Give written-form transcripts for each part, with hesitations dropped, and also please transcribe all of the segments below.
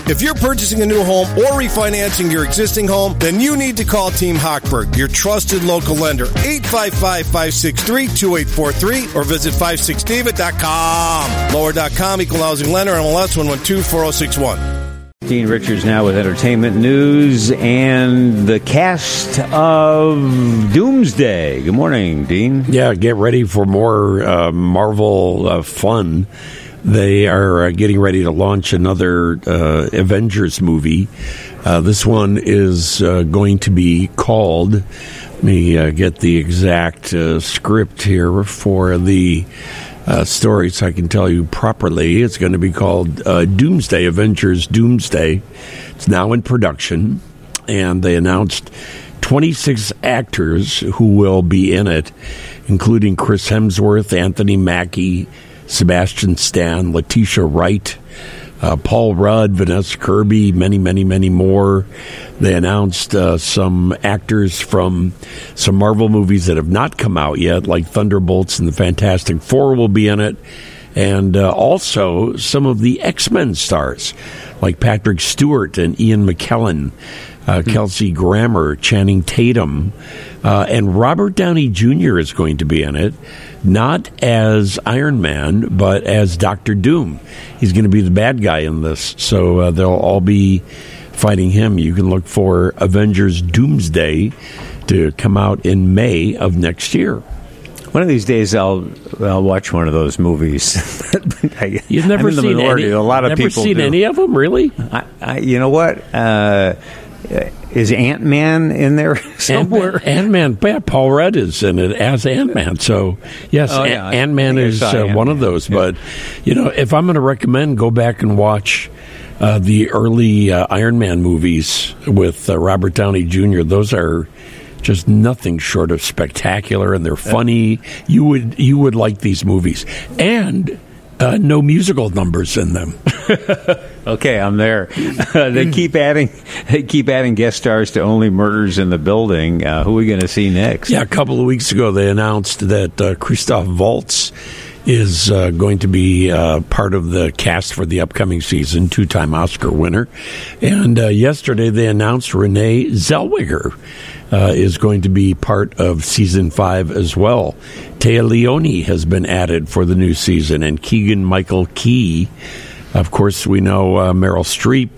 If you're purchasing a new home or refinancing your existing home, then you need to call Team Hochberg, your trusted local lender. 855-563-2843 or visit 56david.com. Lower.com, equal housing lender, MLS 112-4061. Dean Richards now with entertainment news and the cast of Doomsday. Good morning, Dean. Yeah, get ready for more Marvel fun. They are getting ready to launch another Avengers movie. This one is going to be called, let me get the exact script here for the story so I can tell you properly. It's going to be called Doomsday, Avengers Doomsday. It's now in production, and they announced 26 actors who will be in it, including Chris Hemsworth, Anthony Mackie, Sebastian Stan, Letitia Wright, Paul Rudd, Vanessa Kirby, many, many, many more. They announced some actors from some Marvel movies that have not come out yet, like Thunderbolts and the Fantastic Four will be in it. And also some of the X-Men stars, like Patrick Stewart and Ian McKellen, Kelsey Grammer, Channing Tatum, and Robert Downey Jr. is going to be in it, not as Iron Man, but as Dr. Doom. He's going to be the bad guy in this, so they'll all be fighting him. You can look for Avengers Doomsday to come out in May of next year. One of these days, I'll watch one of those movies. You've never seen any? A lot of people seen do. Any of them, really? You know what? Is Ant-Man in there somewhere? Ant-Man. Yeah, Paul Rudd is in it as Ant-Man. So, yes, Ant-Man is one of those. Yeah. But, if I'm going to recommend, go back and watch the early Iron Man movies with Robert Downey Jr. Those are just nothing short of spectacular, and they're funny. You would like these movies. And no musical numbers in them. Okay, I'm there. They keep adding guest stars to Only Murders in the Building. Who are we going to see next? Yeah, a couple of weeks ago they announced that Christoph Waltz is going to be part of the cast for the upcoming season, two-time Oscar winner. And yesterday they announced Renee Zellweger is going to be part of Season 5 as well. Téa Leoni has been added for the new season, and Keegan-Michael Key. Of course, we know Meryl Streep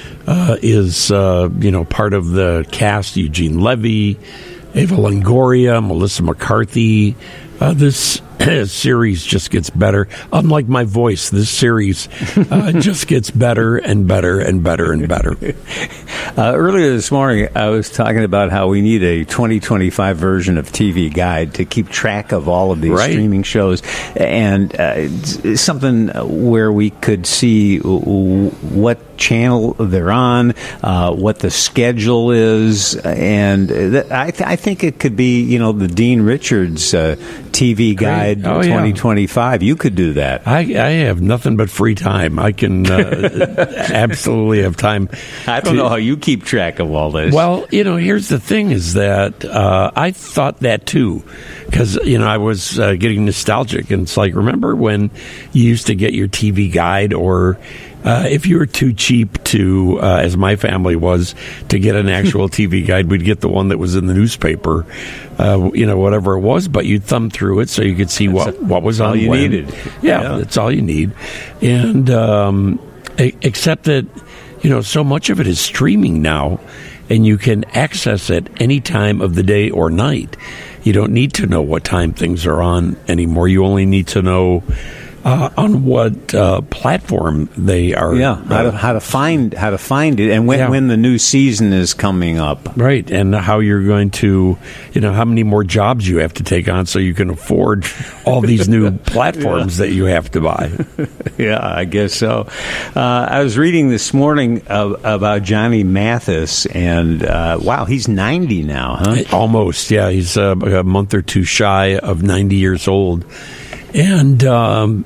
is part of the cast. Eugene Levy, Ava Longoria, Melissa McCarthy. This series just gets better. Unlike my voice, this series just gets better and better and better and better. Earlier this morning, I was talking about how we need a 2025 version of TV Guide to keep track of all of these streaming shows, and something where we could see what channel they're on, what the schedule is, and I think it could be, the Dean Richards TV Guide 2025. You could do that. I have nothing but free time. I can absolutely have time. I don't know how you keep track of all this. Well, here's the thing is that I thought that too, because, I was getting nostalgic, and it's like, remember when you used to get your TV Guide, or if you were too cheap to, as my family was, to get an actual TV Guide, we'd get the one that was in the newspaper, whatever it was, but you'd thumb through it so you could see what was on. All you needed. Yeah, that's all you need. And except that, so much of it is streaming now, and you can access it any time of the day or night. You don't need to know what time things are on anymore. You only need to know on what platform they are. Yeah, how to find it, and when the new season is coming up. Right, and how you're going to, how many more jobs you have to take on so you can afford all these new platforms that you have to buy. Yeah, I guess so. I was reading this morning about Johnny Mathis, and wow, he's 90 now, huh? Almost, yeah. He's a month or two shy of 90 years old. And I'm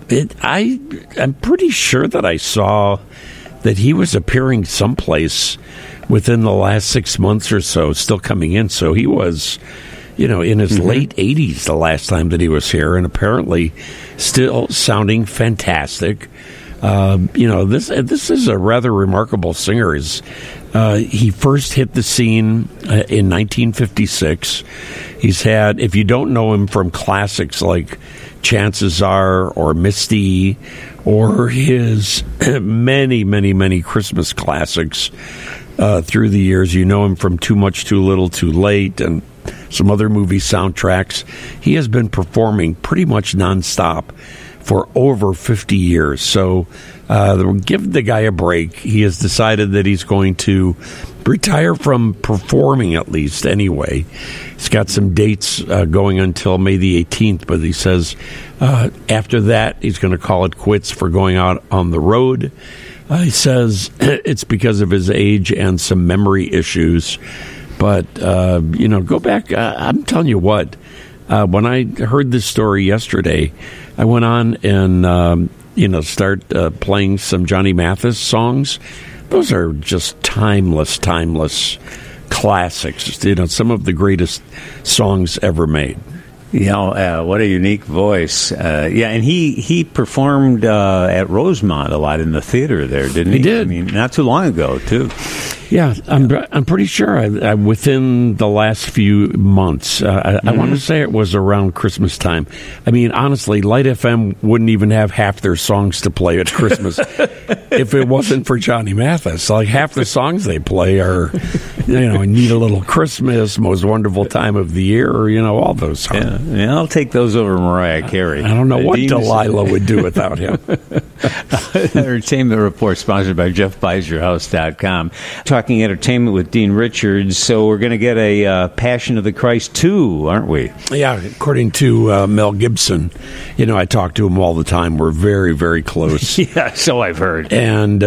pretty sure that I saw that he was appearing someplace within the last 6 months or so, still coming in. So he was, in his late 80s the last time that he was here, and apparently still sounding fantastic. This is a rather remarkable singer. He first hit the scene in 1956. He's had, if you don't know him from classics like Chances Are or Misty or his many, many, many Christmas classics through the years, you know him from Too Much, Too Little, Too Late and some other movie soundtracks. He has been performing pretty much nonstop for over 50 years. So give the guy a break. He has decided that he's going to retire from performing, at least anyway. He's got some dates going until May the 18th, but he says after that he's going to call it quits for going out on the road. He says it's because of his age and some memory issues. But, go back. I'm telling you what, when I heard this story yesterday, I went on and, start playing some Johnny Mathis songs. Those are just timeless classics. Some of the greatest songs ever made. What a unique voice. And he performed at Rosemont a lot in the theater there, didn't he? He did. I mean, not too long ago, too. Yeah, I'm pretty sure within the last few months. I want to say it was around Christmas time. I mean, honestly, Light FM wouldn't even have half their songs to play at Christmas if it wasn't for Johnny Mathis. Like half the songs they play are, Need a Little Christmas, Most Wonderful Time of the Year, or, all those songs. Yeah, I'll take those over Mariah Carey. I don't know what Delilah would do without him. Entertainment Report, sponsored by JeffBuysYourHouse.com. Talking entertainment with Dean Richards. So we're going to get a Passion of the Christ 2, aren't we? Yeah, according to Mel Gibson. I talk to him all the time. We're very, very close. Yeah, so I've heard. And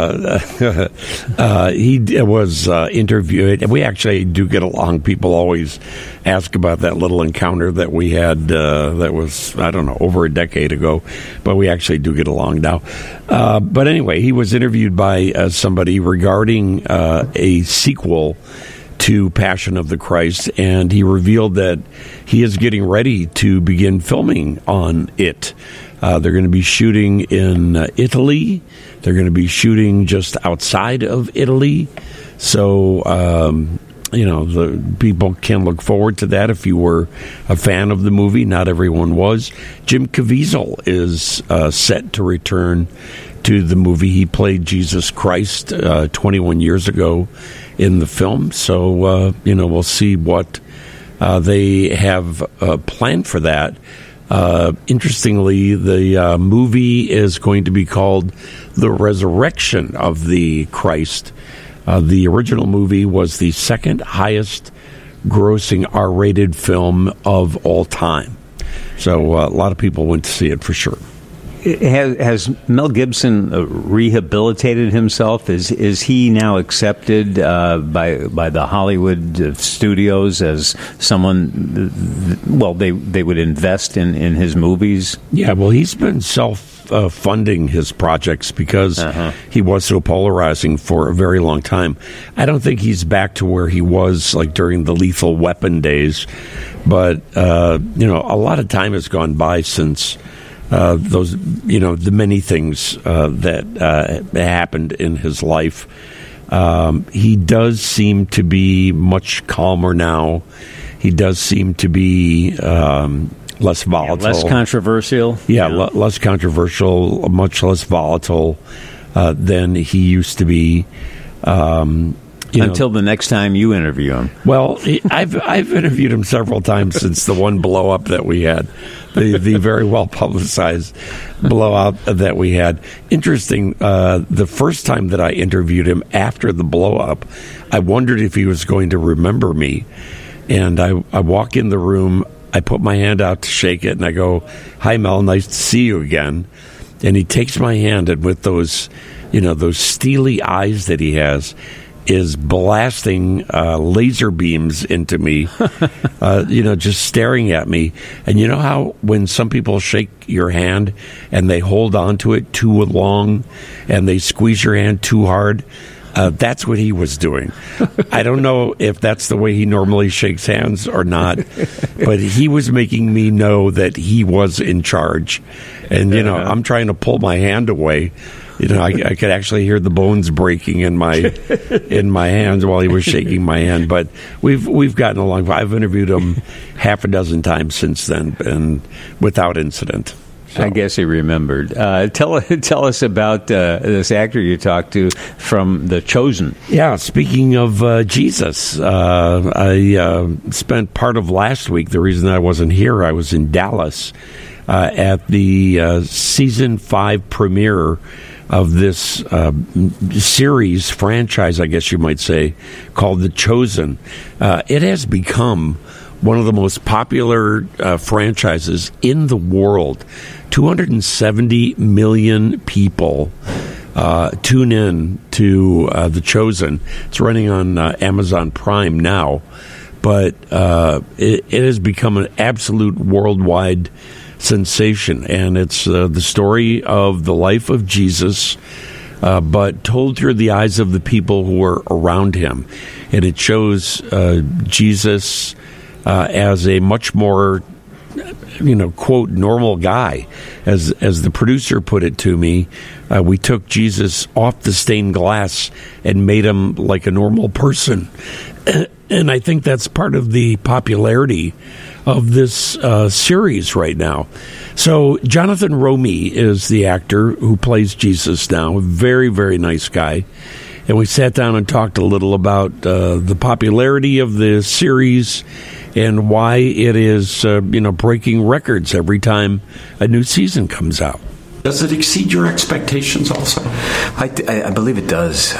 he was interviewed. We actually do get along. People always ask about that little encounter that we had that was, I don't know, over a decade ago. But we actually do get along now. But anyway, he was interviewed by somebody regarding a sequel to Passion of the Christ, and he revealed that he is getting ready to begin filming on it. They're going to be shooting in Italy. They're going to be shooting just outside of Italy. So, the people can look forward to that if you were a fan of the movie. Not everyone was. Jim Caviezel is set to return to the movie. He played Jesus Christ 21 years ago in the film. So, we'll see what they have planned for that. Interestingly, the movie is going to be called The Resurrection of the Christ. The original movie was the second highest grossing R-rated film of all time. So a lot of people went to see it for sure. Has Mel Gibson rehabilitated himself? Is he now accepted by the Hollywood studios as someone? Well, they would invest in his movies. Yeah, well, he's been funding his projects because he was so polarizing for a very long time. I don't think he's back to where he was like during the Lethal Weapon days, but a lot of time has gone by since. Those, the many things that happened in his life. He does seem to be much calmer now. He does seem to be less volatile. Less controversial. Yeah, less controversial, much less volatile than he used to be. Until the next time you interview him. Well, I've interviewed him several times since the one blow up that we had, the very well publicized blowout that we had. Interesting. The first time that I interviewed him after the blow up, I wondered if he was going to remember me, and I walk in the room. I put my hand out to shake it, and I go, "Hi, Mel, nice to see you again." And he takes my hand, and with those steely eyes that he has, is blasting laser beams into me, just staring at me. And you know how when some people shake your hand and they hold on to it too long and they squeeze your hand too hard? That's what he was doing. I don't know if that's the way he normally shakes hands or not, but he was making me know that he was in charge. And, I'm trying to pull my hand away. I could actually hear the bones breaking in my hands while he was shaking my hand. But we've gotten along. I've interviewed him half a dozen times since then, and without incident. So. I guess he remembered. Tell us about this actor you talked to from The Chosen. Yeah, speaking of Jesus, I spent part of last week. The reason I wasn't here, I was in Dallas at the season 5 premiere of this series, franchise, I guess you might say, called The Chosen. It has become one of the most popular franchises in the world. 270 million people tune in to The Chosen. It's running on Amazon Prime now, but it has become an absolute worldwide sensation, and it's the story of the life of Jesus, but told through the eyes of the people who were around him. And it shows Jesus as a much more, quote, normal guy. As the producer put it to me, we took Jesus off the stained glass and made him like a normal person. And I think that's part of the popularity of this series right now. So Jonathan Romy is the actor who plays Jesus now, a very, very nice guy. And we sat down and talked a little about the popularity of the series and why it is, breaking records every time a new season comes out. Does it exceed your expectations also? I believe it does.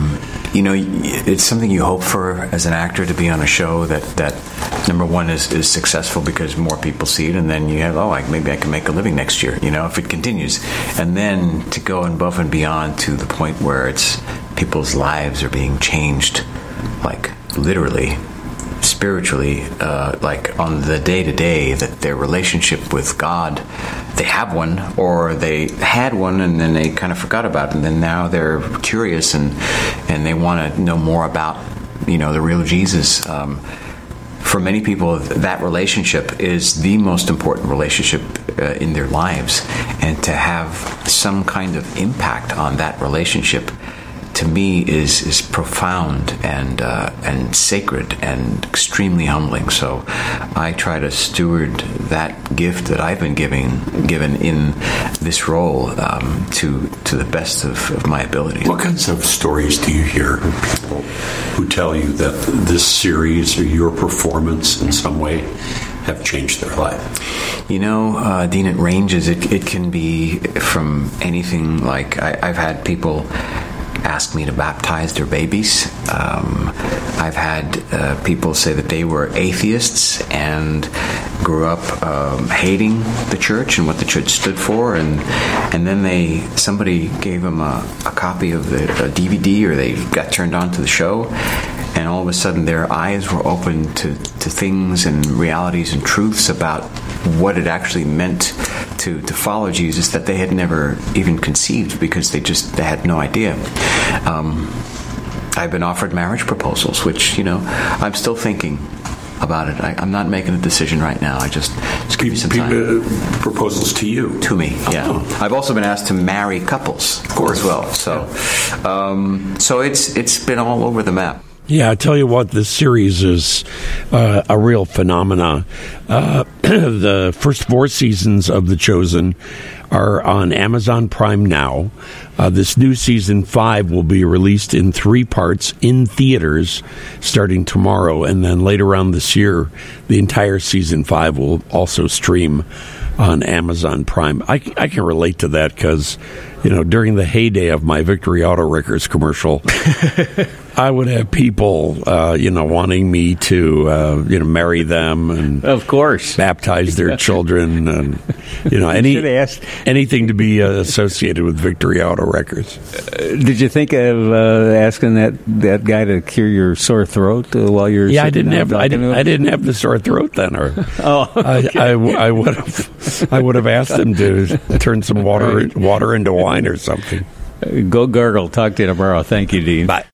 It's something you hope for as an actor, to be on a show that number one is successful because more people see it, and then you have, maybe I can make a living next year, if it continues. And then to go above and beyond to the point where it's people's lives are being changed, like literally, spiritually, like on the day-to-day, that their relationship with God, they have one, or they had one and then they kind of forgot about it, and then now they're curious and they want to know more about the real Jesus. For many people, that relationship is the most important relationship in their lives, and to have some kind of impact on that relationship, to me, is profound and sacred and extremely humbling. So I try to steward that gift that I've been given in this role to the best of my ability. What kinds of stories do you hear from people who tell you that this series or your performance in some way have changed their life? Dean, it ranges. It can be from anything like I've had people ask me to baptize their babies. I've had people say that they were atheists and grew up hating the church and what the church stood for, and then somebody gave them a copy of a DVD, or they got turned on to the show, and all of a sudden their eyes were open to things and realities and truths about what it actually meant to follow Jesus that they had never even conceived, because they had no idea. I've been offered marriage proposals, which, I'm still thinking about it. I'm not making a decision right now. I just give me some time. Proposals to you? To me, yeah. Oh. I've also been asked to marry couples, of course, as well. So, so it's been all over the map. Yeah, I tell you what, this series is a real phenomenon. The first 4 seasons of The Chosen are on Amazon Prime now. This new season 5 will be released in 3 parts in theaters starting tomorrow, and then later on this year, the entire season 5 will also stream on Amazon Prime. I can relate to that because, during the heyday of my Victory Auto Wreckers commercial, I would have people, wanting me to, marry them and, of course, baptize their children, and anything to be associated with Victory Auto Wreckers. Did you think of asking that guy to cure your sore throat while you're? Yeah, I didn't have the sore throat then, or okay. I would have asked him to turn some water into wine or something. Go gargle. Talk to you tomorrow. Thank you, Dean. Bye.